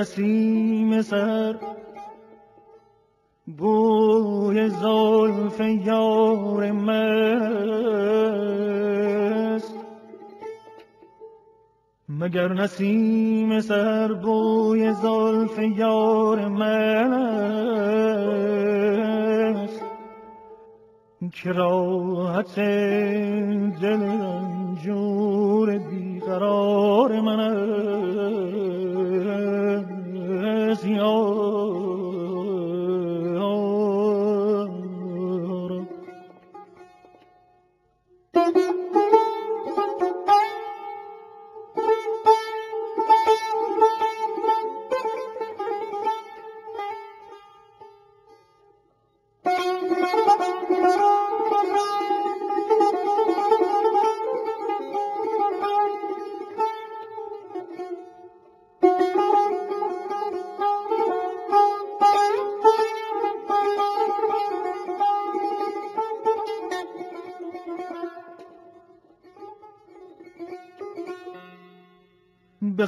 نسیم سر بوی زلف یار مست، مگر نسیم سر بوی زلف یار مست که راحت دل رنجور بیقرار من است. به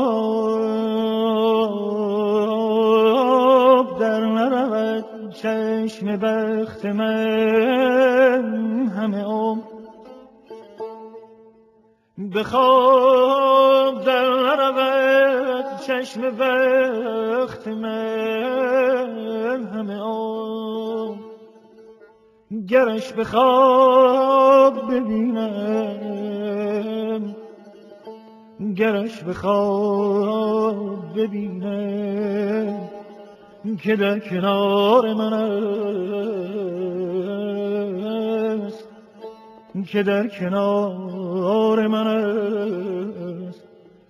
خواب در نرود چشم بخت من همه عمر، به خواب در نرود چشم بخت من همه عمر، گرش به خواب ببینم، گرش به خواب ببینم که در کنار من است، که در کنار من است.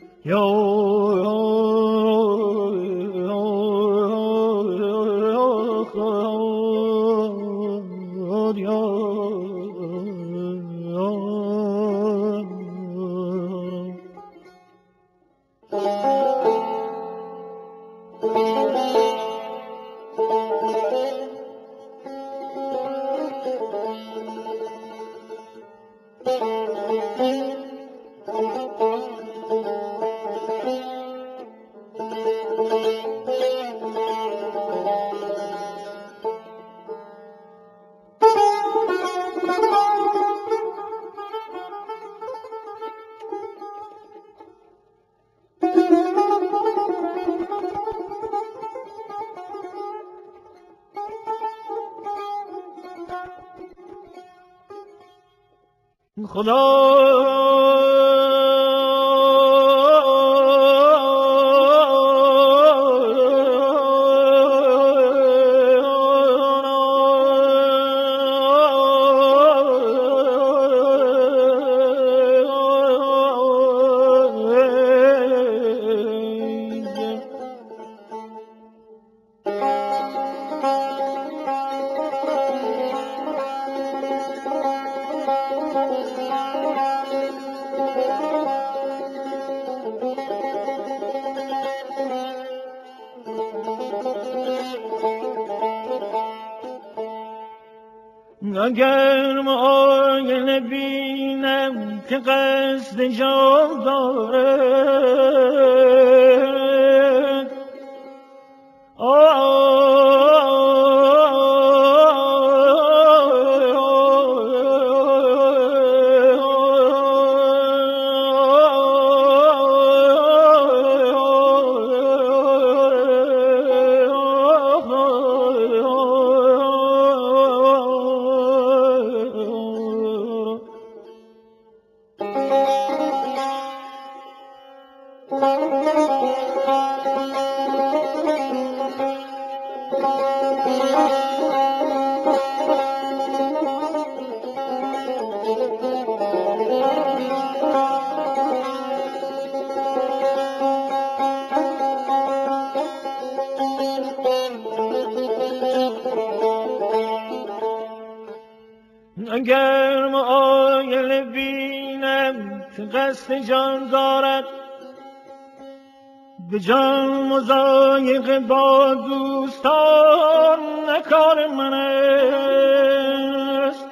اگر معاینه بینم که قصد جان دارد، اگر معاینه بینم که قصد جان دارد، به جان مضایقه با دوستان نکار من است.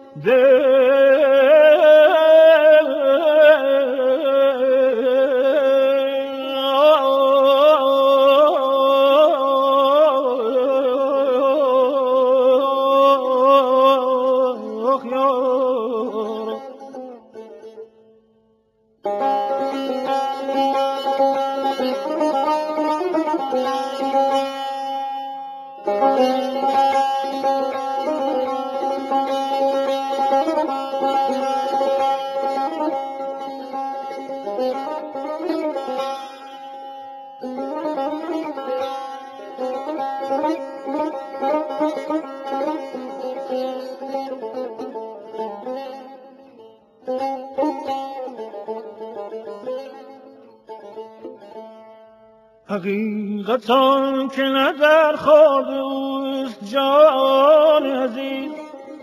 حقیقتان که نه در خواب اوست جان عزیز،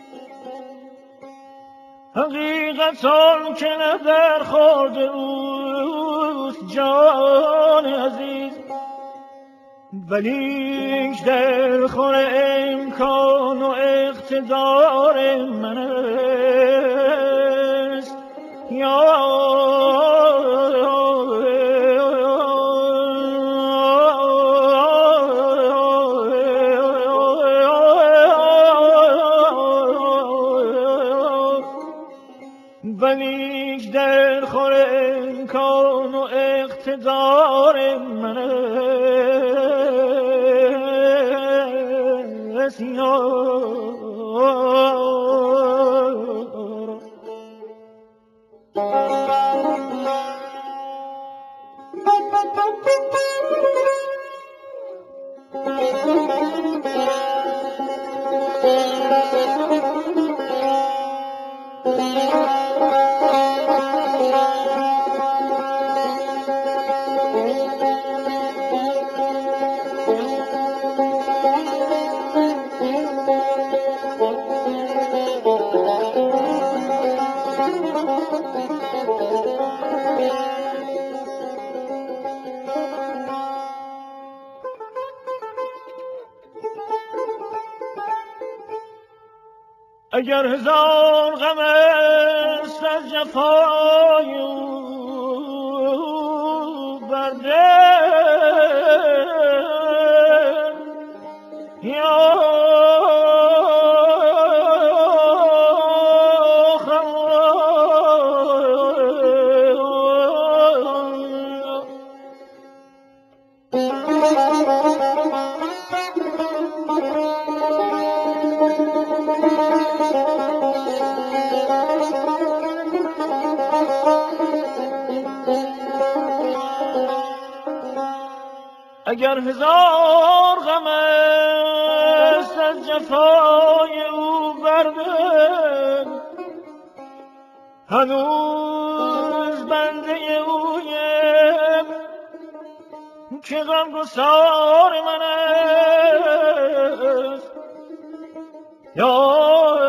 حقیقتان که نه در خواب اوست جان عزیز، ولیک در خور امکان و اقتدار من است یا ولیک در خور امکان و اقتدار من است اگر هزار غم است از جفای او بر دل یا اگر هزار غم است از جفای او بر دل، هنوز بنده اویم که غمگسار من است یا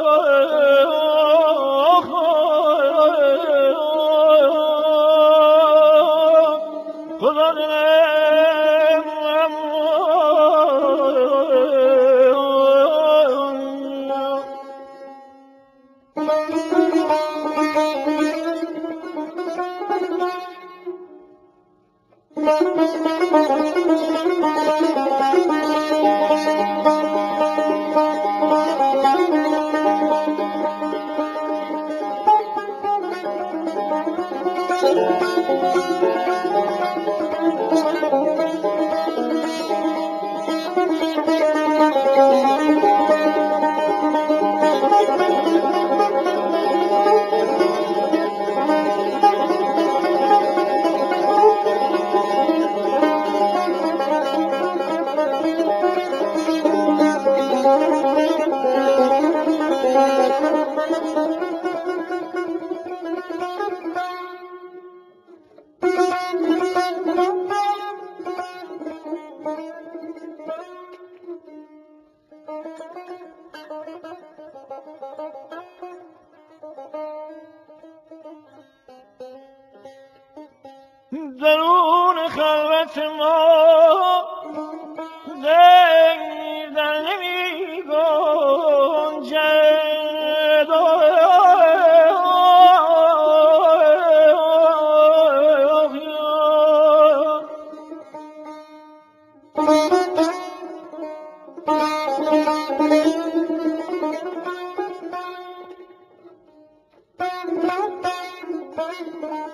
درون خلوت ما غیر در نمی گنجد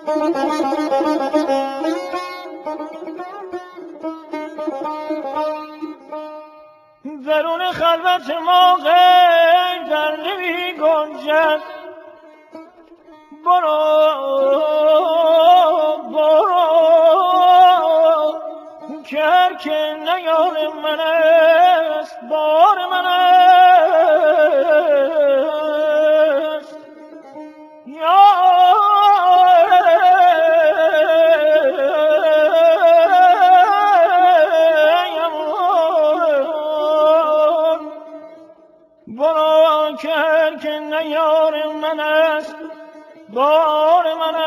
درون خلوت ما غیر در نمی گنجد. برو که هر که نیار من است بار من است. برو که هر که نیار من است بار من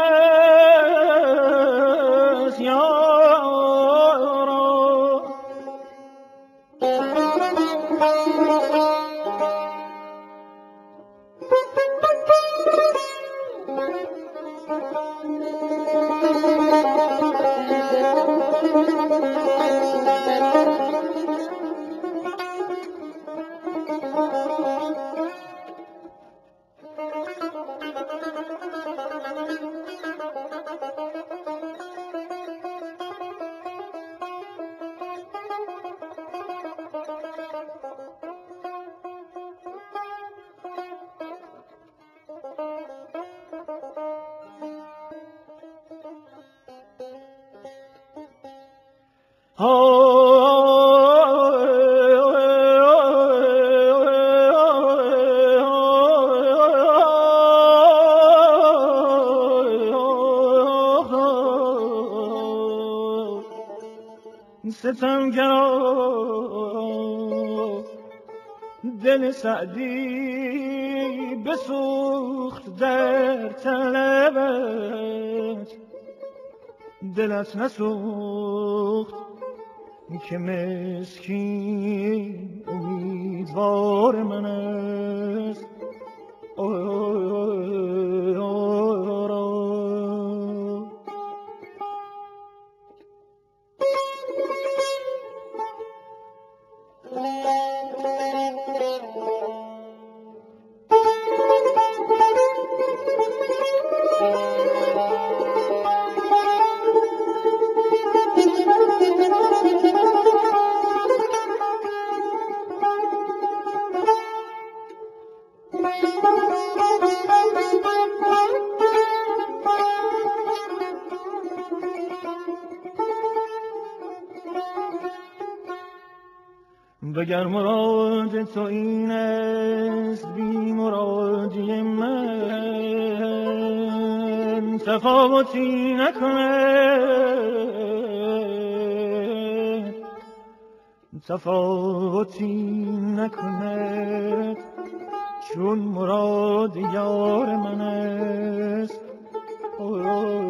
است. ستمگرا دل سعدی بسوخت در طلبت. دلت نسوخت که مسکین امیدوار من است. وگر مراد تو این است بی مرادی من تفاوتی نکند. تفاوتی نکند چون مراد یار من است.